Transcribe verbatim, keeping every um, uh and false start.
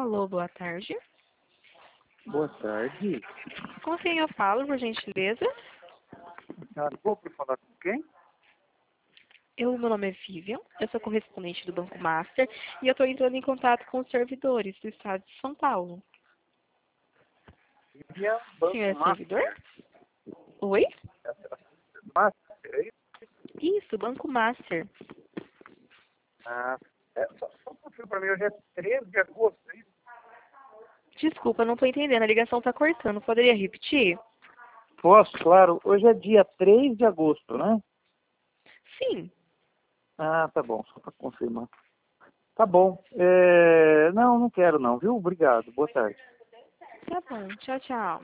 Alô, boa tarde. Boa tarde. Com quem eu falo, por gentileza? Senhora, vou por falar com quem? Eu, meu nome é Vivian, eu sou correspondente do Banco Master e eu estou entrando em contato com os servidores do estado de São Paulo. Vivian O Banco senhor é Master. servidor? Oi? Master, é isso? Isso, Banco Master. Ah, é, só, só confirma para mim, hoje é treze de agosto, é isso? Desculpa, não estou entendendo, a ligação está cortando. Poderia repetir? Posso, claro. Hoje é dia três de agosto, né? Sim. Ah, tá bom, só para confirmar. Tá bom. É, não, não quero não, viu? Obrigado. Boa tarde. Tá bom. Tchau, tchau.